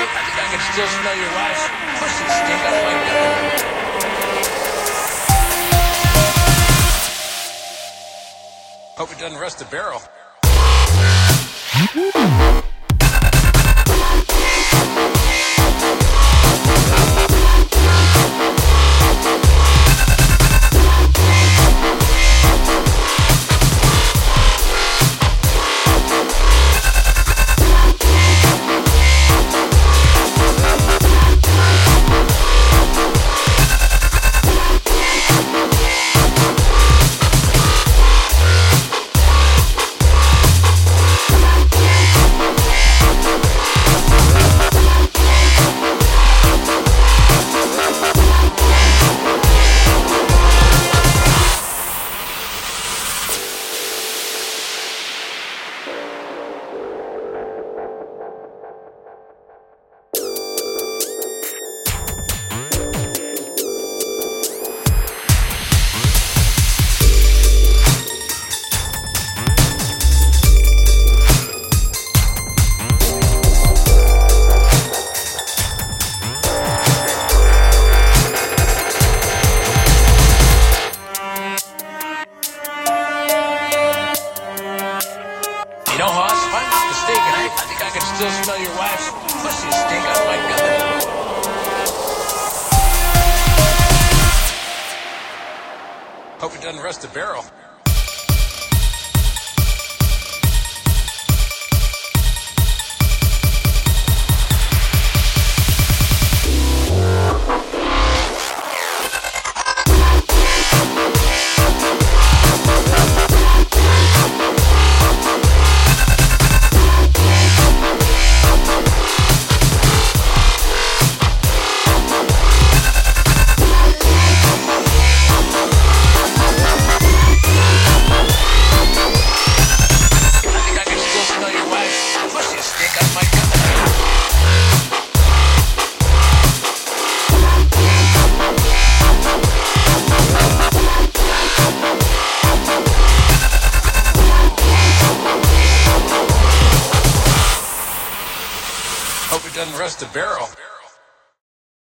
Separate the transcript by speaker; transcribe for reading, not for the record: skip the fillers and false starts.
Speaker 1: I think I can still smell your wife's pussy stink up my gut. Hope it doesn't rust the barrel. You know, Hoss, if I'm not mistaken, I think I can still smell your wife's pussy stink out my gut. Hope it doesn't rust the barrel. Hope it doesn't rust the barrel.